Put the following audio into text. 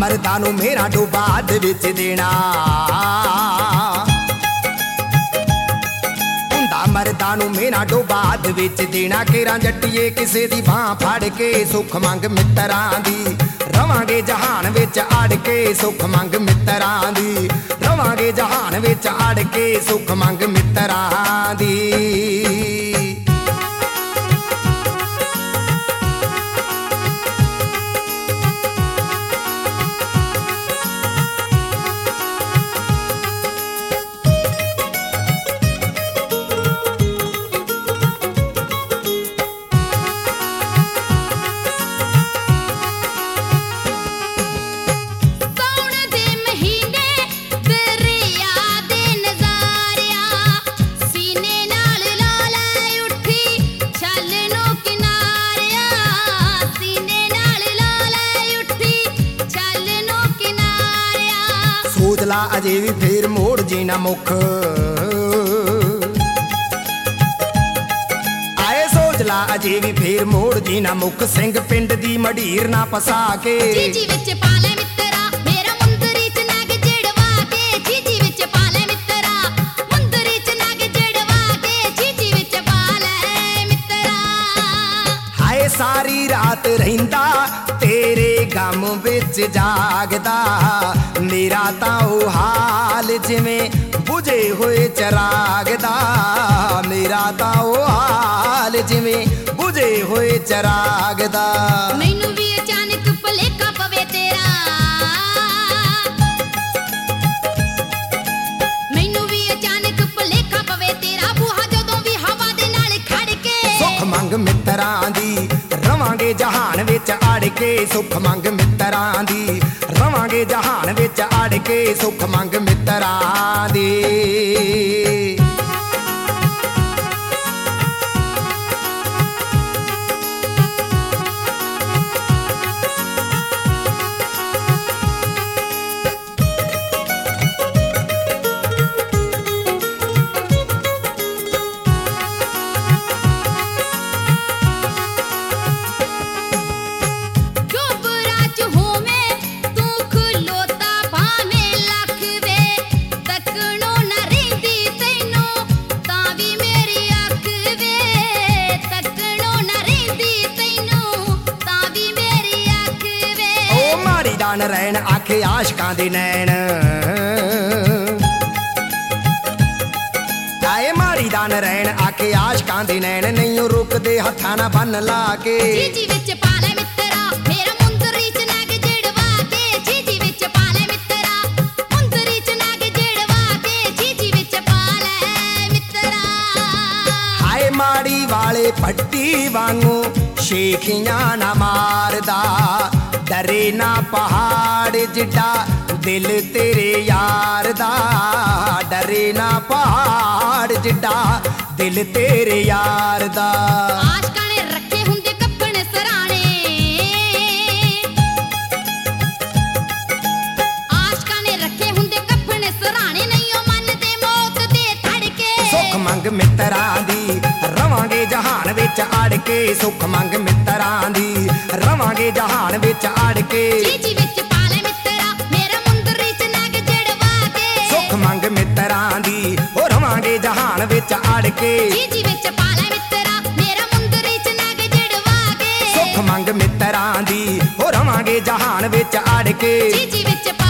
ਮਰਦਾਂ ਨੂੰ ਮੇਰਾ ਡੋਬਾ ਦੇ ਵਿੱਚ ਦੇਣਾ ਹੁੰਦਾ ਮਰਦਾਂ ਨੂੰ ਮੇਰਾ ਡੋਬਾ ਦੇ ਵਿੱਚ ਦੇਣਾ ਕੇਰਾਂ ਜੱਟੀਏ ਕਿਸੇ ਦੀ ਬਾਂਹ ਫੜ ਕੇ ਸੁੱਖ ਮੰਗ ਮਿੱਤਰਾਂ ਦੀ ਰਵਾਂਗੇ ਜਹਾਨ ਵਿੱਚ ਅੜ ਕੇ ਸੁੱਖ ਮੰਗ ਮਿੱਤਰਾਂ ਦੀ ਰਵਾਂਗੇ ਜਹਾਨ ਵਿੱਚ ਅੜ ਕੇ ਸੁੱਖ ਮੰਗ ਮਿੱਤਰਾਂ ਦੀ ਸੋਚ ਲਾ ਅਜੇ ਵੀ ਫੇਰ ਮੋੜ ਜੇ ਨਾ ਮੁੱਖ ਆਏ ਸੋਚ ਲਾ ਅਜੇ ਵੀ ਫੇਰ ਮੋੜ ਜੇ ਨਾ ਮੁੱਖ ਸਿੰਘ ਪਿੰਡ ਦੀ ਮਢੀਰ ਨਾ ਪਸਾ ਕੇ ਜੀਜੀ ਵਿੱਚ ਪਾ ਲੈ ਮਿੱਤਰਾ ਮੇਰਾ ਮੁੰਦਰੀ ਚ ਨਗ ਜੜਵਾ ਕੇ ਜੀਜੀ ਵਿੱਚ ਪਾ ਲੈ ਮਿੱਤਰਾ ਮੁੰਦਰੀ ਚ ਨਗ ਜੜਵਾ ਕੇ ਜੀਜੀ ਵਿੱਚ ਪਾ ਲੈ ਮਿੱਤਰਾ ਹਾਏ ਸਾਰੀ ਰਾਤ ਰਹਿੰਦਾ ਤੇਰੇ ਗਮ ਵਿੱਚ ਜਾਗਦਾ ਮੇਰਾ ਤਾਂ ਉਹ ਹਾਲ ਜਿਵੇਂ ਬੁਝੇ ਹੋਏ ਚਰਾਗ ਦਾ ਮੇਰਾ ਤਾਂ ਉਹ ਹਾਲ ਜਿਵੇਂ ਬੁਝੇ ਹੋਏ ਚਰਾਗ ਦਾ ਮੈਨੂੰ ਵੀ ਅਚਾਨਕ ਭੁਲੇਖਾ ਪਵੇ ਤੇਰਾ ਮੈਨੂੰ ਵੀ ਅਚਾਨਕ ਭੁਲੇਖਾ ਪਵੇ ਤੇਰਾ ਬੂਹਾ ਜਦੋਂ ਵੀ ਹਵਾ ਦੇ ਨਾਲ ਖੜ ਕੇ ਸੁੱਖ ਮੰਗ ਮਿੱਤਰਾਂ ਦੀ ਰਵਾਂਗੇ ਜਹਾਨ ਵਿੱਚ ਅੜ ਕੇ ਸੁੱਖ ਮੰਗ ਮਿੱਤਰਾਂ ਦੀ ਰਵਾਂਗੇ ਜਹਾਨ ਵਿੱਚ ਅੜ ਕੇ ਸੁੱਖ ਮੰਗ ਮਿੱਤਰਾਂ ਦੀ ਦਾਨ ਰਹਿਣ ਆਖੇ ਆਸ਼ਕਾਂ ਦੇ ਨੈਣ ਆਏ ਮਾਰੀ ਦਾਨ ਰਹਿਣ ਆਖੇ ਆਸ਼ਕਾਂ ਦੇ ਨੈਣ ਨਹੀਂ ਰੁਕਦੇ ਹੱਥਾਂ ਨਾਲ ਬੰਨ ਲਾ ਕੇ ਜੀਜੀ ਵਿੱਚ ਪਾ ਲੈ ਮਿੱਤਰਾ ਮੇਰਾ ਮੁੰਦਰੀ ਚ ਨਗ ਜੜਵਾ ਕੇ ਜੀਜੀ ਵਿੱਚ ਪਾ ਲੈ ਮਿੱਤਰਾ ਮੁੰਦਰੀ ਚ ਨਗ ਜੜਵਾ ਕੇ ਜੀਜੀ ਵਿੱਚ ਪਾ ਲੈ ਮਿੱਤਰਾ ਹਾਏ ਮਾੜੀ ਵਾਲੇ ਪੱਟੀ ਵਾਂਗੂ ਸ਼ੇਖੀਆਂ ਨਾ ਮਾਰਦਾ ਡਰੇ ਨਾ ਪਹਾੜ ਜਿੱਡਾ ਦਿਲ ਤੇਰੇ ਯਾਰ ਦਾ ਡਰੇ ਨਾ ਪਹਾੜ ਜਿੱਡਾ ਦਿਲ ਤੇਰੇ ਯਾਰ ਦਾ ਆਸ਼ਕਾਂ ਨੇ ਰੱਖੇ ਹੁੰਦੇ ਕੱਫਣ ਸਰਾਣੇ ਆਸ਼ਕਾਂ ਨੇ ਰੱਖੇ ਹੁੰਦੇ ਕੱਫਣ ਸਰਾਣੇ ਨਹੀਂ ਉਹ ਮੰਨਦੇ ਮੌਤ ਦੇ ਧੜਕੇ ਸੁੱਖ ਮੰਗ ਮਿੱਤਰਾਂ ਦੀ ਰਵਾਂਗੇ ਜਹਾਨ ਵਿੱਚ ਅੜ ਕੇ ਸੁੱਖ ਮੰਗ ਮਿੱਤਰਾਂ ਦੀ ਰਵਾਂਗੇ ਜਹਾਨ ਵਿੱਚ ਅੜ ਕੇ ਜੀਜੀ ਵਿੱਚ ਪਾ ਲੈ ਮਿੱਤਰਾ ਮੇਰਾ ਮੁੰਦਰੀ ਚ ਨਗ ਜੜਵਾ ਕੇ ਸੁੱਖ ਮੰਗ ਮਿੱਤਰਾਂ ਦੀ ਹੋ ਰਵਾਂਗੇ ਜਹਾਨ ਵਿੱਚ ਅੜ ਕੇ ਜੀਜੀ ਵਿੱਚ ਪਾ ਲੈ ਮਿੱਤਰਾ ਮੇਰਾ ਮੁੰਦਰੀ ਚ ਨਗ ਜੜਵਾ ਕੇ ਸੁੱਖ ਮੰਗ ਮਿੱਤਰਾਂ ਦੀ ਹੋ ਰਵਾਂਗੇ ਜਹਾਨ ਵਿੱਚ ਅੜ ਕੇ ਜੀਜੀ ਵਿੱਚ